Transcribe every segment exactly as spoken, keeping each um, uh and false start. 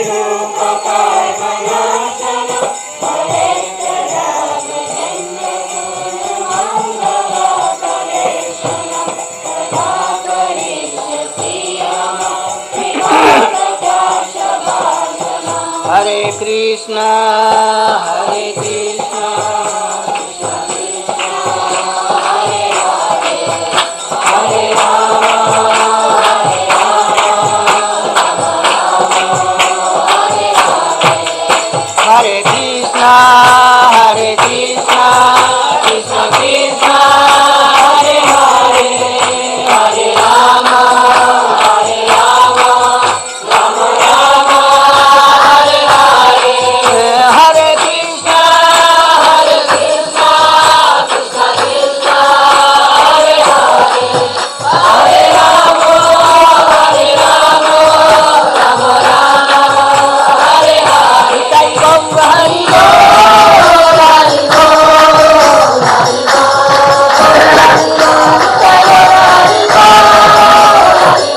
Hare Krishna, Hare Krishna, Krishna Krishna, Hare Hare, Hare Rama, Hare Rama, Rama Rama, Hare Hare. Hare Krishna, Hare Krishna, Krishna Krishna, Hare Hare, Hare Rama, Hare Rama, Rama Rama, Hare Hare. Hare Krishna, Hare Krishna, Krishna Krishna, Hare Hare, Hare Rama, Hare Rama, Rama Rama, Hare Hare. Jai Gaura Hari Bol, Hari Bol, Hari Bol, Hari Bol, Jai Gaura Hari Bol, Hari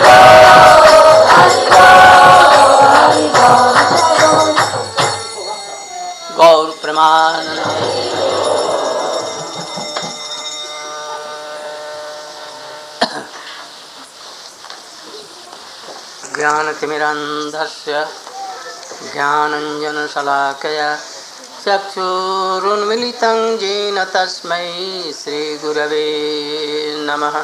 Bol, Hari Bol, Gaur Pramanande. ज्ञानतिमिरन्धस्य ज्ञानञ्जनशलाकया चक्षुरुन्मिलितं येन तस्मै श्रीगुरवे नमः।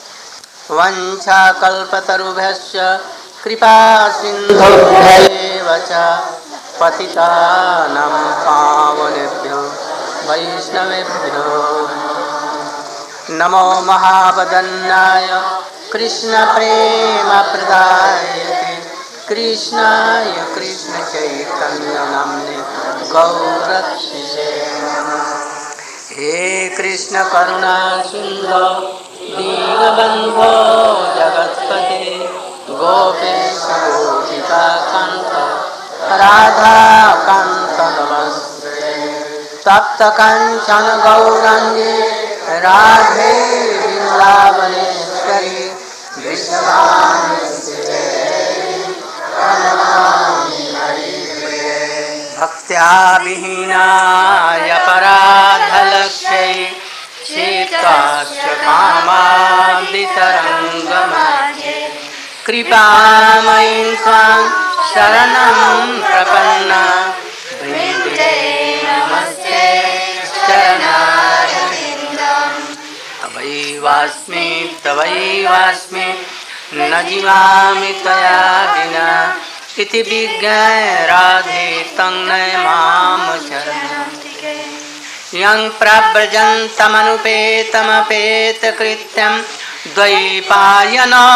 वञ्चाकल्पतरुभ्यश्च कृपासिन्धुभ्यैव च पतितानां पावनेभ्यो वैष्णवेभ्यो नमो महावदन्नाय कृष्णप्रेमप्रदायते कृष्णाय कृष्णचैतन्यनाम्ने गौरक्षिसे हे कृष्ण करुणा सिन्धो दीनबन्धो जगत्पते गोपेश गोपिकान्त राधाकान्त नमस्ते तप्त काञ्चन गौराङ्गे राधे वृन्दावनेश्वरी विश्वनाथेश्वरी प्रणमामि हरिप्रिये भक्त्या विहीनाय पराधलक्ष्यै शीतस्य कामादितरङ्गमध्ये कृपामयीं त्वां शरणं प्रपन्ना वृन्दे नमस्ते चरणारविन्दम् तवैवास्मि तवैवास्मि न जीवामि त्वया विना इति विज्ञाय राधे तं नय मां शरणं यं प्रव्रजन्तमनुपेतमपेतकृत्यं द्वैपायनो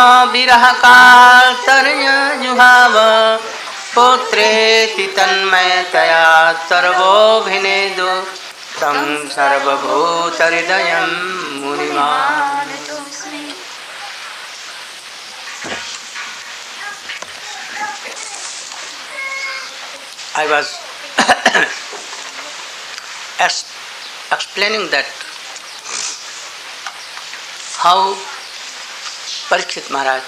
विरहकातर्यजुहाव पुत्रेति तन्मयतया सर्वोऽभिनेदु तं सर्वभूतहृदयं मुनिमानतोऽस्मि। I was explaining that how Parikshit Maharaj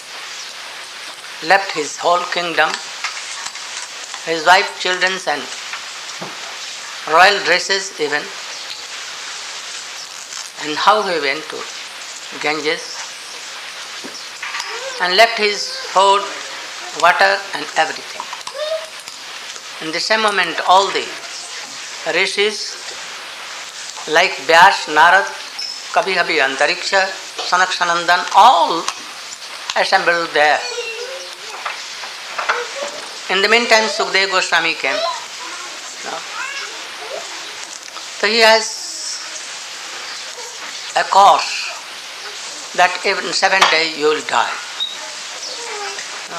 left his whole kingdom, his wife, children and royal dresses even, and how he went to Ganges and left his food, water and everything. In the same moment all the rishis like Vyas, Narad, Kabhi-Habhi, Antariksha, Sanak Sanandan, all assembled there. In the meantime, Sukadeva Goswami came. No? So he has a course that in seven days you will die. No?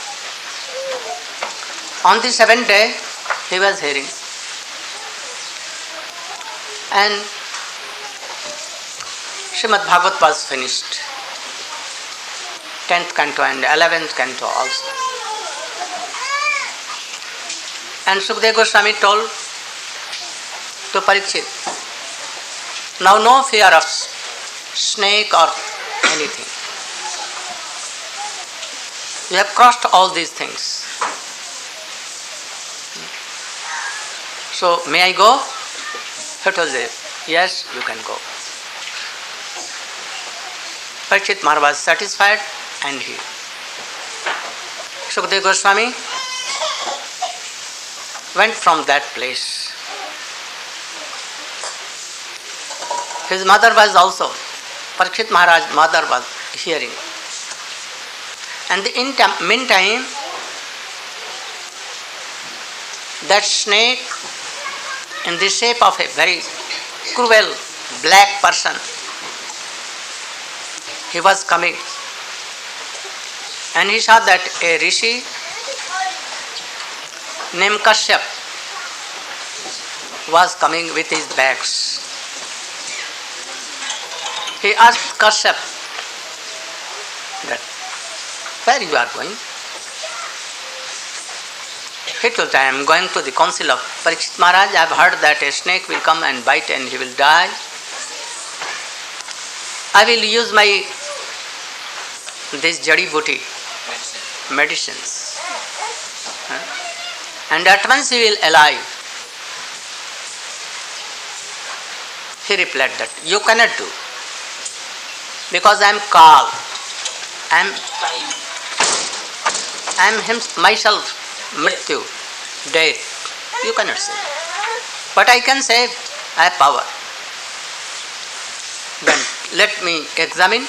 On the seventh day, he was hearing. And Srimad Bhagavat was finished. Tenth canto and eleventh canto also. And Sukadeva Goswami told to Parikshit, now no fear of snake or anything. You have crossed all these things. So, may I go? He told him, yes, you can go. Parikshit Maharaj was satisfied and he. Shukadeva Goswami went from that place. His mother was also, Parikshit Maharaj's mother was hearing. And in the meantime, that snake in the shape of a very cruel black person, he was coming. And he saw that a rishi named Kashyap was coming with his bags. He asked Kashyap that, where you are going? He told, I am going to the council of Parikshit Maharaj. I have heard that a snake will come and bite and he will die. I will use my this jadi booty, medicines. Huh? And at once he will alive. He replied that, you cannot do. Because I am Kal. I am, I am him, myself, Mrityu, death. You cannot save. But I can save. I have power. Then let me examine.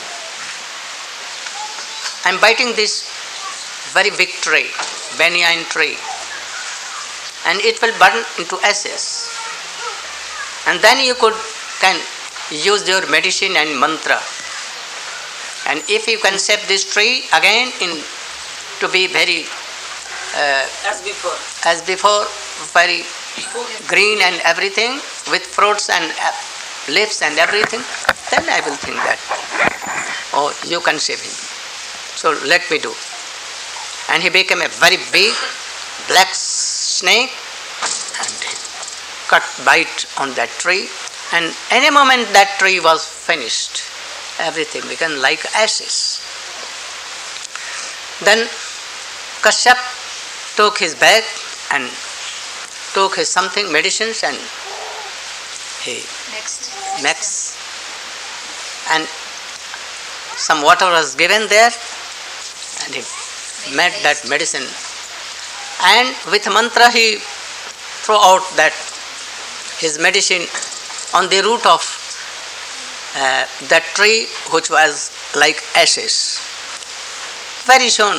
I am biting this very big tree, banyan tree, and it will burn into ashes. And then you could can use your medicine and mantra. And if you can shape this tree again in to be very uh, as before, as before, very green and everything, with fruits and uh, leaves and everything, then I will think that, oh, you can save him. So let me do. And he became a very big black snake and he cut bite on that tree. And any moment that tree was finished, everything became like ashes. Then Kashyap took his bag and took his something, medicines, and he next. mixed. And some water was given there and he made that medicine. And with mantra he threw out that his medicine on the root of uh, that tree which was like ashes. Very soon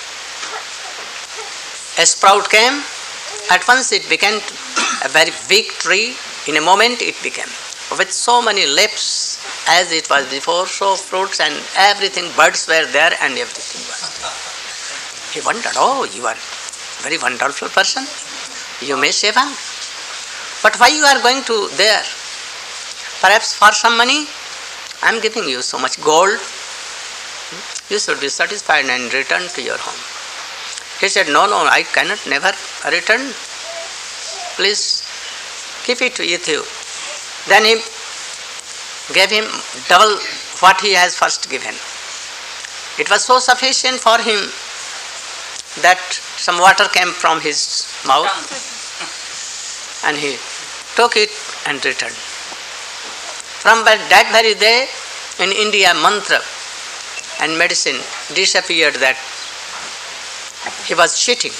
a sprout came. At once it became a very big tree. In a moment it became with so many leaves as it was before, so fruits and everything, birds were there and everything was. He wondered, oh, you are a very wonderful person. You may save him. But why you are going to there? Perhaps for some money? I am giving you so much gold. You should be satisfied and return to your home. He said, no, no, I cannot never return. Please keep it with you. Then he gave him double what he has first given. It was so sufficient for him that some water came from his mouth and he took it and returned. From that very day in India, mantra and medicine disappeared, that he was cheating.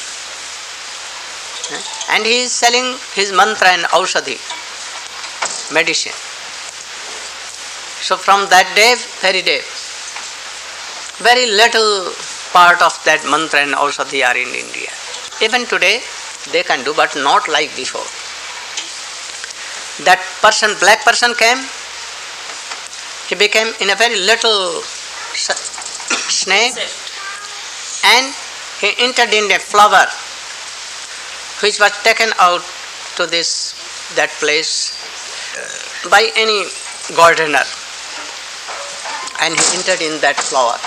And he is selling his mantra and aushadhi, medicine. So from that day, very day, very little part of that mantra and aushadhi are in India. Even today they can do, but not like before. That person, black person came, he became in a very little snake and he entered in a flower which was taken out to this, that place by any gardener, and he entered in that flower.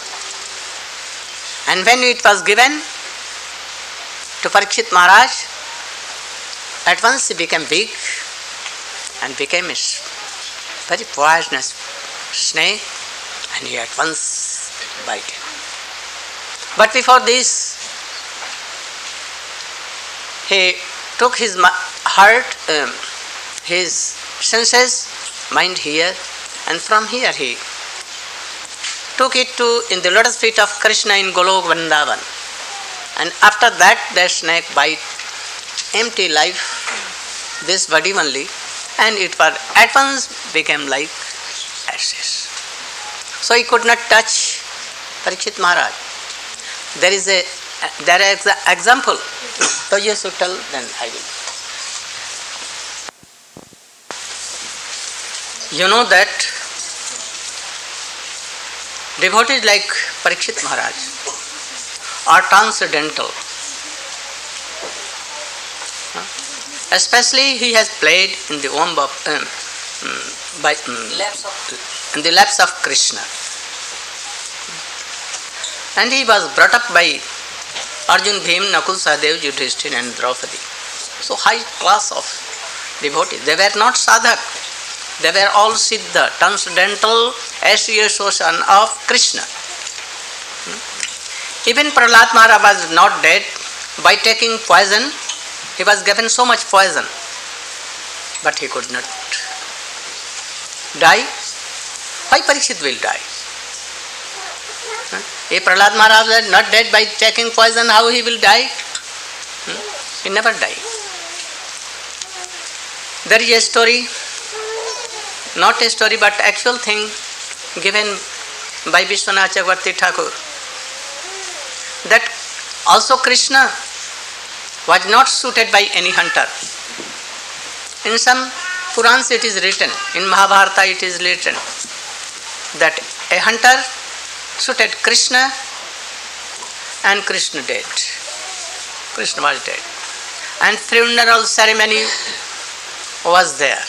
And when it was given to Parikshit Maharaj, at once he became big and became a very poisonous snake, and he at once bite him. But before this, he took his heart, um, his senses, mind here, and from here he took it to in the lotus feet of Krishna in Golok Vrindavan. And after that, the snake bite empty life, this body only, and it was at once became like ashes. So he could not touch Parikshit Maharaj. There is a there is an example. So you should tell, then I will. You know that devotees like Parikshit Maharaj are transcendental. Especially he has played in the womb of, um, by, um, in the laps of Krishna. And he was brought up by Arjun, Bhim, Nakul, Sahadev, Yudhishthira and Draupadi. So high class of devotees. They were not sadhak. They were all siddha, transcendental association of Krishna. Even Prahlad Maharaj was not dead. By taking poison, he was given so much poison, but he could not die. Why Parikshit will die? If Prahlad Maharaj was not dead by taking poison, how he will die? He never died. There is a story, not a story but actual thing given by Vishwanath Chakravarti Thakur, that also Krishna was not suited by any hunter. In some Purans it is written, in Mahabharata it is written, that a hunter suited Krishna and Krishna dead. Krishna was dead. And funeral ceremony was there.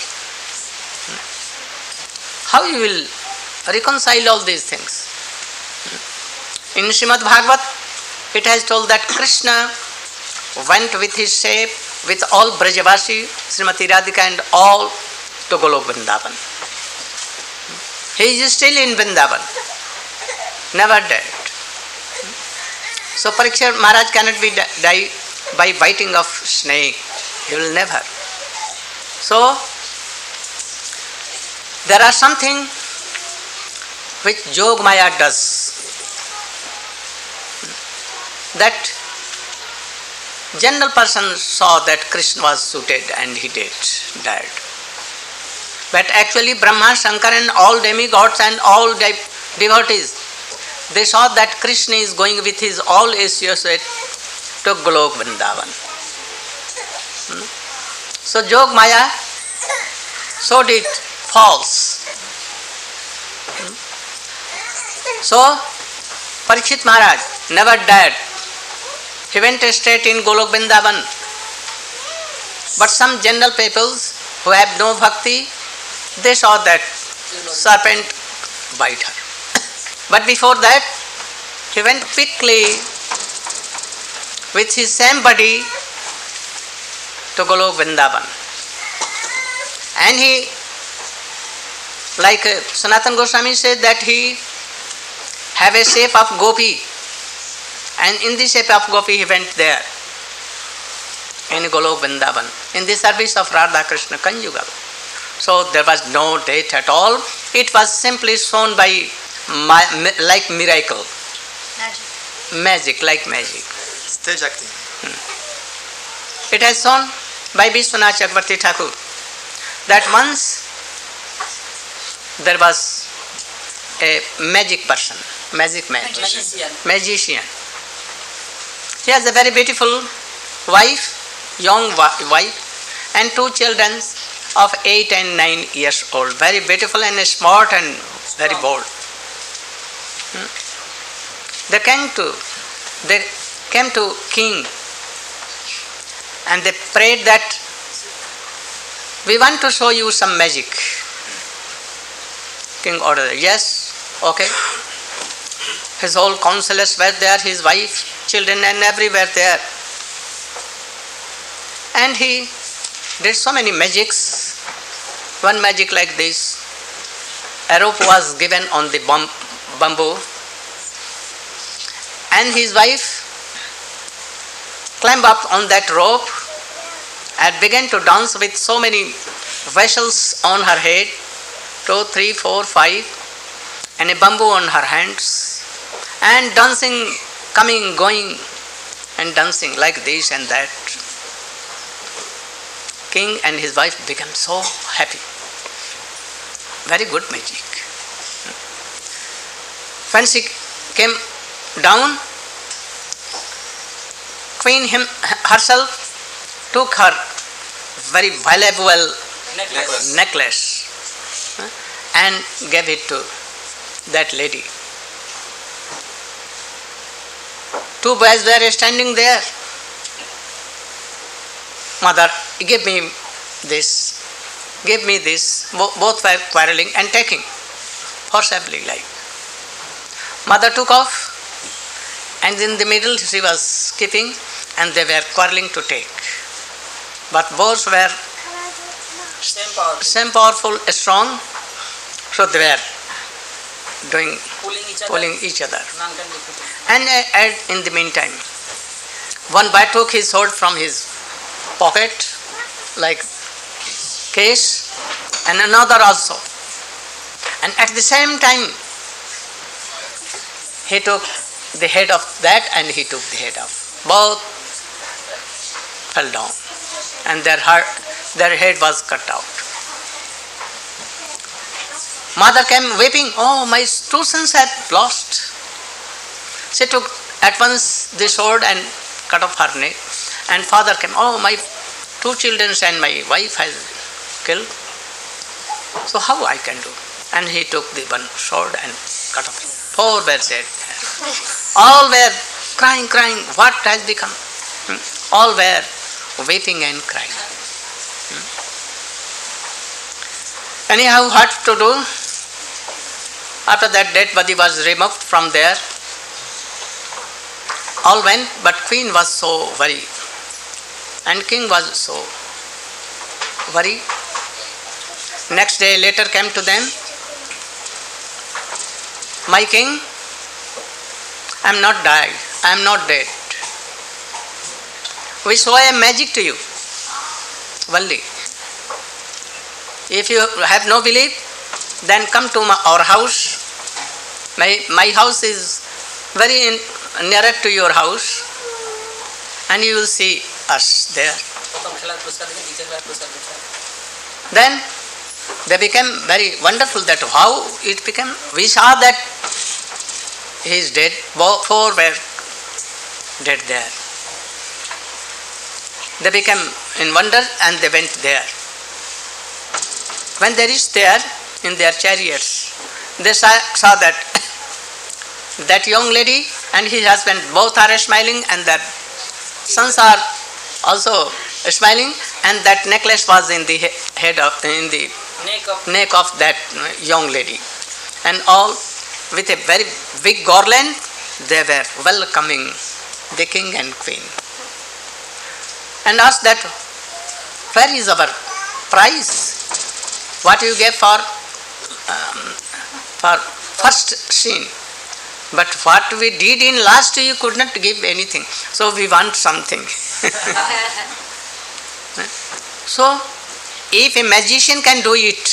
How you will reconcile all these things? In Srimad Bhagavat, it has told that Krishna went with his shape, with all Brajavasi, Srimati Radhika and all to Golok Vrindavan. He is still in Vrindavan, never dead. So Parikshit Maharaj cannot be die by biting of snake. He will never. So there are something which Jog Maya does. That general person saw that Krishna was suited and he did, died. But actually Brahma, Shankar and all demigods and all de- devotees, they saw that Krishna is going with his all associate to Golok Vrindavan. Hmm? So Jog Maya showed it false. Hmm? So Parikshit Maharaj never died. He went straight in Golok Vrindavan. But some general peoples who have no bhakti, they saw that serpent bite her. But before that, he went quickly with his same body to Golok Vrindavan. And he, like uh, Sanatana Goswami said, that he have a shape of gopi. And in the shape of gopi he went there in Golok Vrindavan in the service of Radha Krishna Conjugal. So there was no date at all. It was simply shown by my, like miracle. Magic. Magic, like magic. Stage acting. Hmm. It has shown by Vishwanath Chakravarti Thakur that once there was a magic person, magic man, Magician. magician. He has a very beautiful wife, young wife, and two children of eight and nine years old. Very beautiful and smart and very bold. Hmm. They came to, they came to king, and they prayed that we want to show you some magic. King ordered, yes, okay. His whole counselors were there, his wife, children and everywhere there. And he did so many magics. One magic like this. A rope was given on the bam- bamboo. And his wife climbed up on that rope and began to dance with so many vessels on her head, two, three, four, five, and a bamboo on her hands, and dancing, coming, going, and dancing like this and that. King and his wife became so happy. Very good magic. When she came down, Queen him, herself took her very valuable necklace, necklace and gave it to that lady. Two boys were standing there. Mother, give me this, give me this. Both were quarreling and taking, forcibly like. Mother took off, and in the middle she was keeping, and they were quarreling to take. But both were Same powerful. same powerful, strong, so they were doing Pulling each other. pulling each other. None can be put. And uh, and in the meantime, one boy took his sword from his pocket, like case, and another also. And at the same time, he took the head of that and he took the head of. Both fell down, and their heart, their head was cut out. Mother came weeping, oh, my two sons have lost. She took at once the sword and cut off her neck. And father came, oh, my two children and my wife has killed. So how I can do? And he took the one sword and cut off. Four were dead. All were crying, crying. What has become? Hmm? All were weeping and crying. Hmm? Anyhow, what to do? After that, dead body was removed from there. All went, but queen was so worried, and king was so worried. Next day, letter came to them. My king, I am not died, I am not dead. We show a magic to you, only. If you have no belief, then come to my, our house. My, my house is very in, nearer to your house, and you will see us there. Then they became very wonderful that how it became. We saw that he is dead. Four were dead there. They became in wonder and they went there. When they reached there in their chariots, they saw, saw that that young lady and his husband both are smiling, and their sons are also smiling, and that necklace was in the head of in the Neck of, neck of that young lady, and all with a very big garland they were welcoming the king and queen, and asked that, where is our prize? What you gave for um, for first scene? But what we did in last, you could not give anything. So we want something. So, if a magician can do it,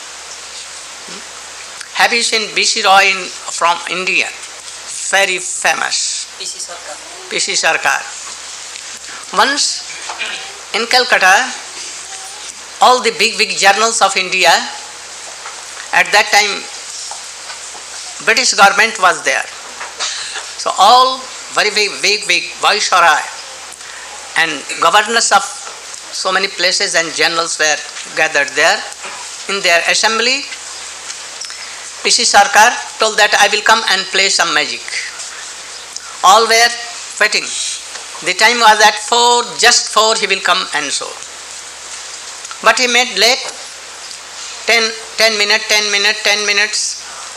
have you seen B C Roy in, from India? Very famous. P C Sarkar. P C Sarkar. Once in Calcutta, all the big, big journals of India, at that time, British government was there. So all very big, big, big viceroy and governors of so many places and journals were gathered there. In their assembly, P C Sarkar told that I will come and play some magic. All were waiting. The time was at four, just four he will come and so. But he made late, ten, ten minutes, ten minutes, ten minutes.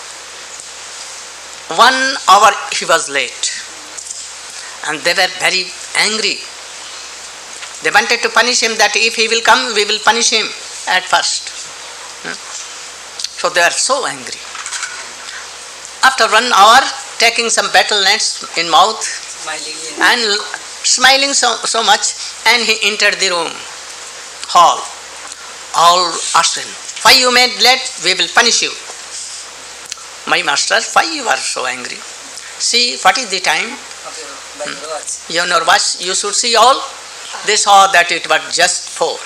One hour he was late, and they were very angry. They wanted to punish him, that if he will come, we will punish him at first. So they are so angry. After one hour, taking some battle nets in mouth Smiling. and smiling so, so much, and he entered the room. hall. All asked him, why you made late? We will punish you. My master, why you are so angry? See, what is the time? Hmm. You know what? You should see all. They saw that it was just four.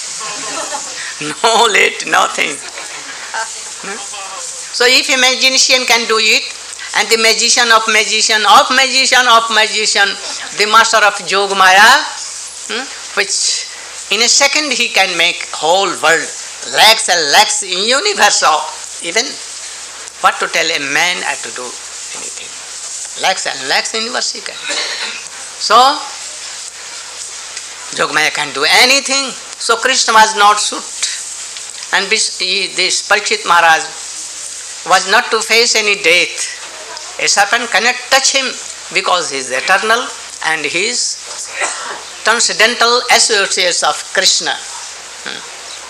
No late, nothing. Hmm? So if a magician can do it, and the magician of magician of magician of magician, the master of Yogamaya, hmm, which in a second he can make whole world, lakhs and lakhs in universe of, even what to tell a man had to do anything. Lakhs and lakhs in universe he can. So, Yogamaya can do anything. So Krishna was not suit. And this, this Parikshit Maharaj was not to face any death. A serpent cannot touch him because he is eternal and he is transcendental associates of Krishna. Hmm.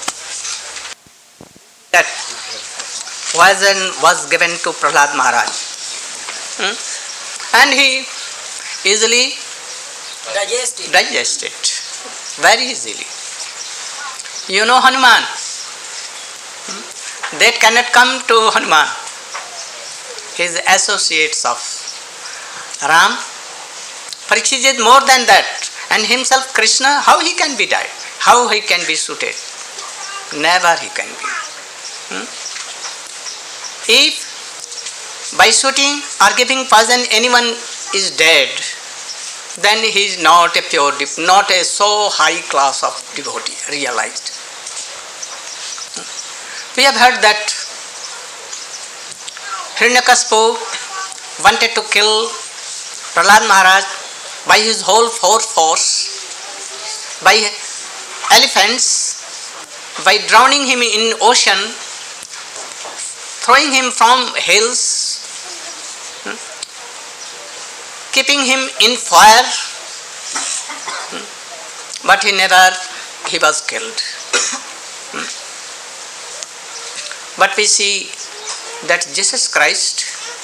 That poison was given to Prahlad Maharaj. Hmm? And he easily Digested. digested. Very easily. You know Hanuman? Hmm? That cannot come to Hanuman. His associates of Ram. Parikshit is more than that. And himself Krishna, how he can be died? How he can be suited? Never he can be. Hmm? If by shooting or giving poison anyone is dead, then he is not a pure, not a so high class of devotee, realized. We have heard that Hiranyakashipu wanted to kill Prahlad Maharaj by his whole force, force, by elephants, by drowning him in ocean, throwing him from hills, hmm, keeping him in fire, hmm, but he never, he was killed. Hmm. But we see that Jesus Christ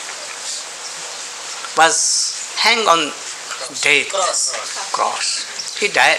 was hanged on death, Cross. cross. He died.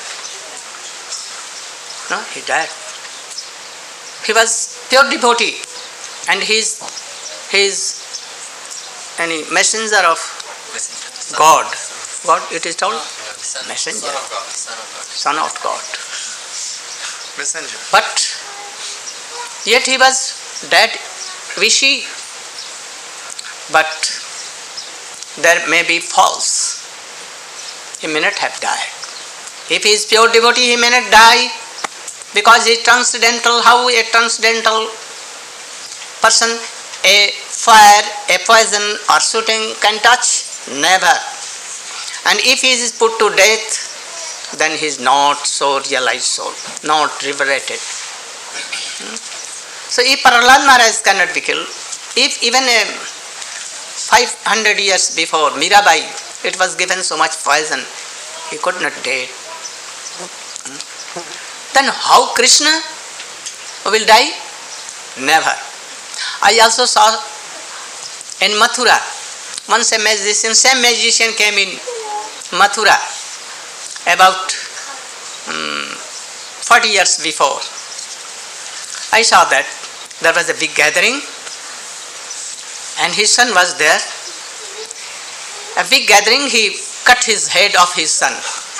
No, he died. He was pure devotee, and he is, he is any messenger of God. God, it is told? Messenger. Son of God. Messenger. But yet he was dead, we see. But there may be false. He may not have died. If he is pure devotee, he may not die because he is transcendental. How a transcendental person, a fire, a poison or shooting can touch? Never. And if he is put to death, then he is not so realized soul, not liberated. Hmm? So if Prahlad Maharaj cannot be killed, if even a five hundred years before Mirabai, it was given so much poison, he could not die. Hmm? Then how Krishna will die? Never. I also saw in Mathura, once a magician, same magician came in Mathura about um, forty years before. I saw that there was a big gathering and his son was there. A big gathering, he cut his head of his son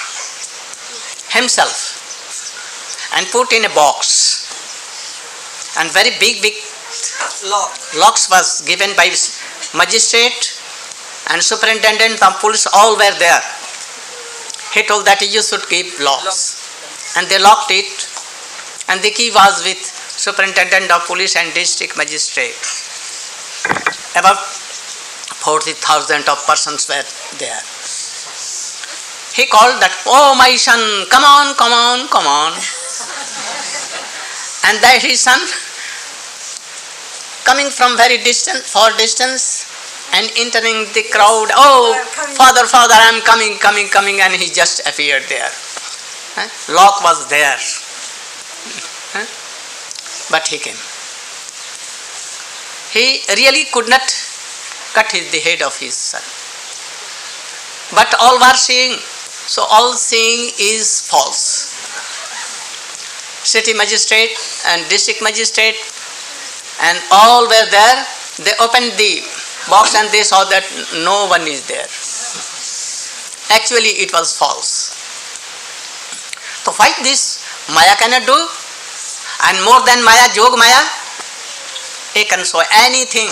himself and put in a box, and very big big Lock. locks was given by magistrate and superintendent of police, all were there. He told that you should keep locks, and they locked it, and the key was with superintendent of police and district magistrate. About forty thousand of persons were there. He called that, oh my son, come on, come on, come on. And that his son, coming from very distant, far distance, and entering the crowd, oh, father, father, I am coming, coming, coming, and he just appeared there. Huh? Lock was there. Huh? But he came. He really could not cut his, the head of his son. But all were seeing, so all seeing is false. city magistrate and district magistrate, and all were there. They opened the box and they saw that no one is there. Actually, it was false. To fight this, Maya cannot do, and more than Maya, Jog Maya, he can show anything.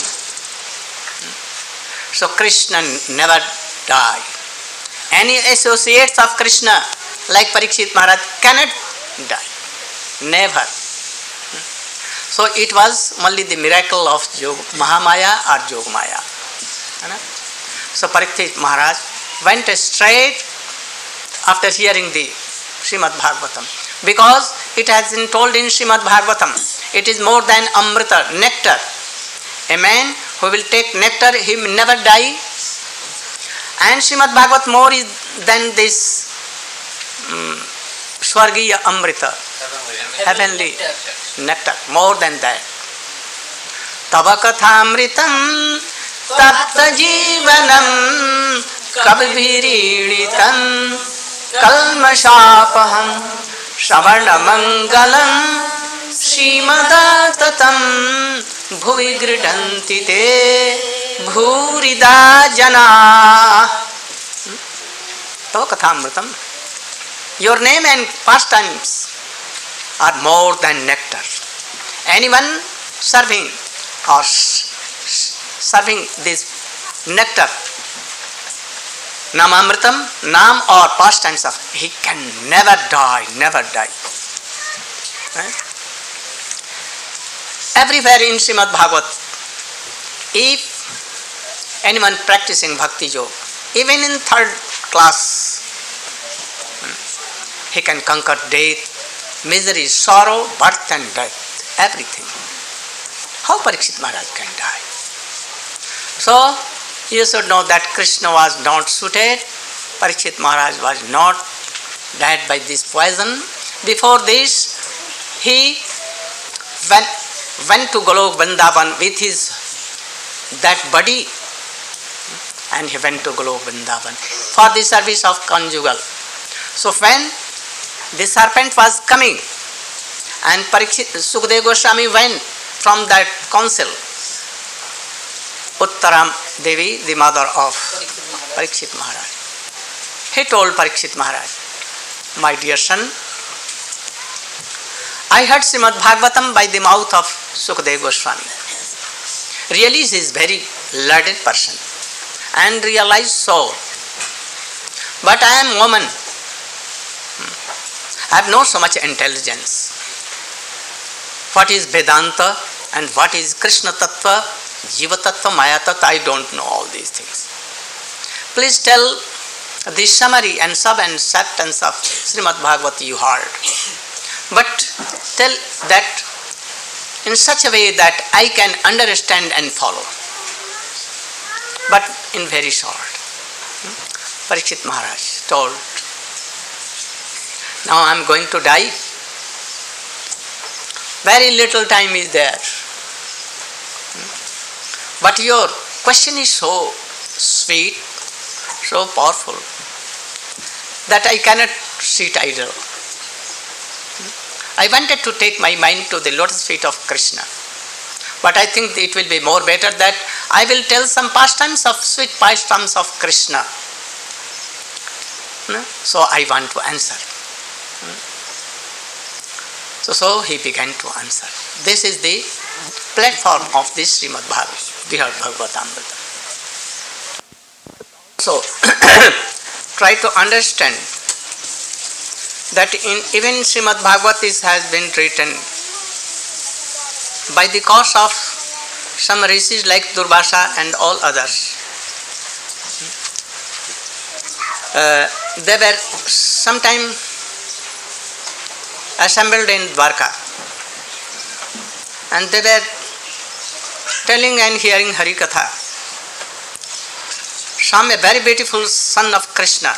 So Krishna never died. Any associates of Krishna, like Parikshit Maharaj, cannot die. Never. So it was only the miracle of Jog, Mahamaya or Jogmaya. So Parikshit Maharaj went straight after hearing the Srimad Bhagavatam, because it has been told in Srimad Bhagavatam, it is more than amrita, nectar. A man who will take nectar, he will never die. And Srimad Bhagavat more is than this um, Swargiya Amrita, heavenly nectar, more than that. Tava kathamritam tapta jivanam kabhirinitam kalmashapaham shravana mangalam Srimadattatam bhuvi gridanti te bhurida jana. Tava kathamritam. Your name and pastimes are more than nectar. Anyone serving or serving this nectar, Namamritam, Nam or pastimes of, he can never die, never die. Right? Everywhere in Srimad Bhagavat, if anyone practicing Bhakti Yoga, even in third class, he can conquer death, misery, sorrow, birth and death, everything. How Parikshit Maharaj can die? So, you should know that Krishna was not suited. Parikshit Maharaj was not died by this poison. Before this, he went, went to Golok Vrindavan with his that body, and he went to Golok Vrindavan for the service of conjugal. So when the serpent was coming, and Parikshit, Sukadeva Goswami went from that council, Uttaram Devi, the mother of Parikshit Maharaj, he told Parikshit Maharaj, my dear son, I heard Srimad Bhagavatam by the mouth of Sukadeva Goswami. Really, he is very learned person and realized soul. But I am woman. I have not so much intelligence. What is Vedanta and what is Krishna Tattva, Jiva Tattva, Maya Tattva, I don't know all these things. Please tell the summary and sub and substance of Srimad Bhagavat you heard. But tell that in such a way that I can understand and follow. But in very short. Parikshit Maharaj told, now I am going to die. Very little time is there. But your question is so sweet, so powerful, that I cannot sit idle. I wanted to take my mind to the lotus feet of Krishna. But I think it will be more better that I will tell some pastimes of sweet pastimes of Krishna. So I want to answer. So, so he began to answer. This is the platform of this Srimad Bhagavatam, Vihar Bhagavatamrita. So, try to understand that in even Srimad Bhagavatam has been written by the cause of some rishis like Durvasa and all others. Uh, they were sometime assembled in Dwarka, and they were telling and hearing Harikatha. Some a very beautiful son of Krishna,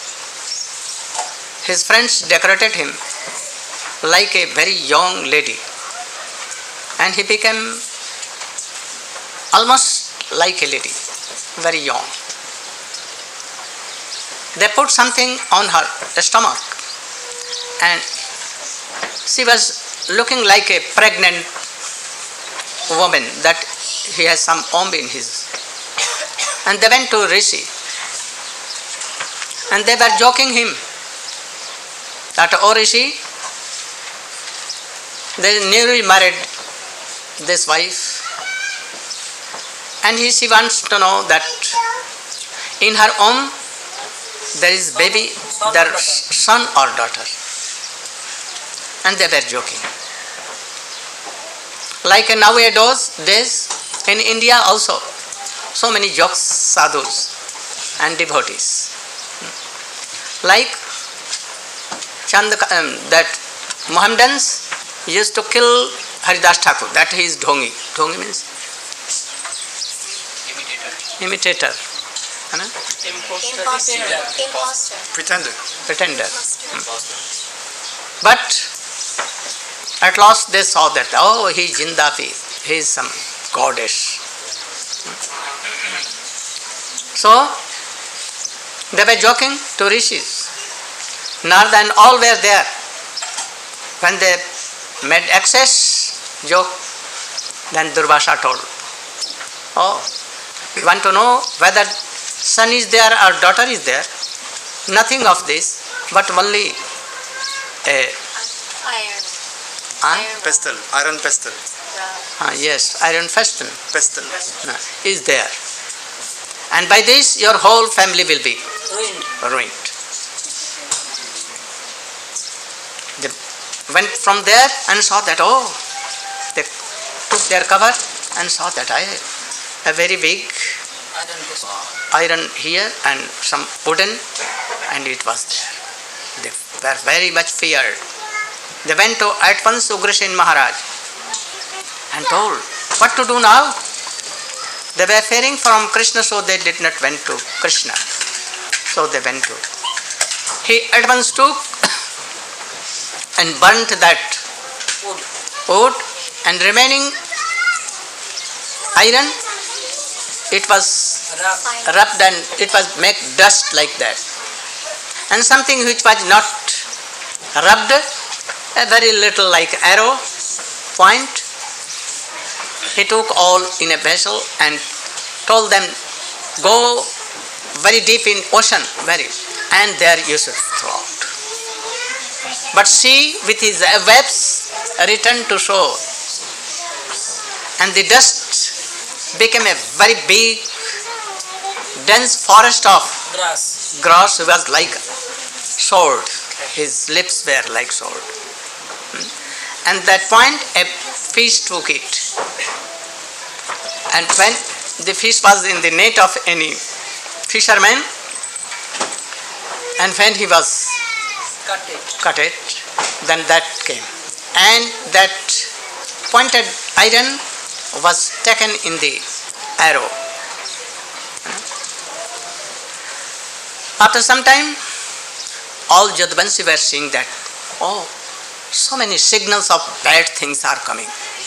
his friends decorated him like a very young lady, and he became almost like a lady, very young. They put something on her stomach, and She was looking like a pregnant woman that he has some omb in his. And they went to Rishi. And they were joking him that, oh Rishi, they newly married this wife. And he, she wants to know that in her womb there is baby, their son or daughter. And they were joking. Like nowadays, days in India also, so many jokes, sadhus and devotees. Like Chand, um, that Mohammedans used to kill Haridas Thakur, that he is Dhongi. Dhongi means? Imitator. Imitator. Anna? Imposter. Imposter. Pretender. Pretender. But at last they saw that, oh, he is Jindapi, he is some goddess. So, they were joking to rishis. Narada and all were there. When they made excess joke, then Durvasa told, oh, you want to know whether son is there or daughter is there? Nothing of this, but only a Iron. ah, Iron. Pestle. Iron pestle. Rod. ah, yes, iron feston Pestle. uh, is there. And by this your whole family will be Ruined. ruined. They went from there and saw that, oh, they took their cover and saw that I a very big I don't know. iron here and some wooden, and it was there. They were very much feared. They went to at once Ugrasen Maharaj and told, what to do now? They were fearing from Krishna, so they did not went to Krishna. So they went to. He at once took and burnt that Wood. wood, and remaining iron, it was Rub. rubbed and it was make dust like that. And something which was not rubbed, a very little like arrow point, he took all in a vessel and told them, go very deep in ocean, very, and there you should throw out. But she with his webs returned to shore, and the dust became a very big dense forest of Grass. grass was like sword. His lips were like sword. And that point a fish took it. And when the fish was in the net of any fisherman, and when he was Cut it. cut it, then that came. And that pointed iron was taken in the arrow. After some time, all Jadvanshi were seeing that, oh, so many signals of bad things are coming.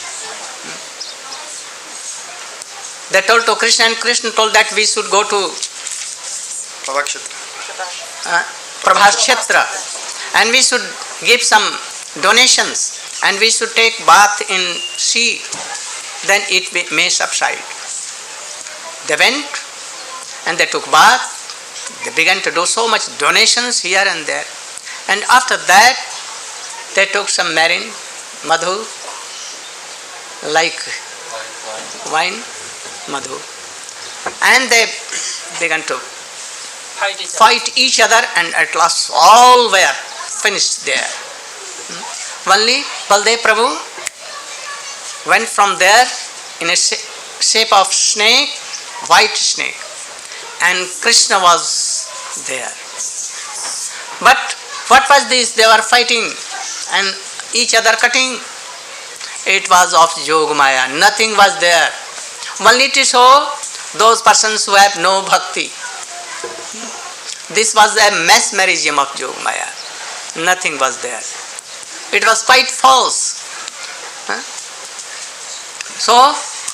They told to Krishna, and Krishna told that we should go to Prabhakshetra. uh, Prabhashetra, and we should give some donations, and we should take bath in sea, then it may subside. They went and they took bath. They began to do so much donations here and there, and after that they took some marine, madhu, like wine, madhu, and they began to Fight each other. fight each other, and at last all were finished there. Hmm. Only Baldev Prabhu went from there in a shape of snake, white snake, and Krishna was there. But what was this? They were fighting and each other cutting. It was of Yogamaya. Nothing was there. Only to show those persons who have no bhakti. This was a mesmerism of Yogamaya. Nothing was there. It was quite false. Huh? So,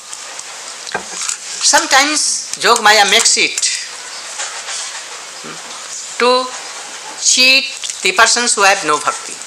sometimes Yogamaya makes it to cheat the persons who have no bhakti.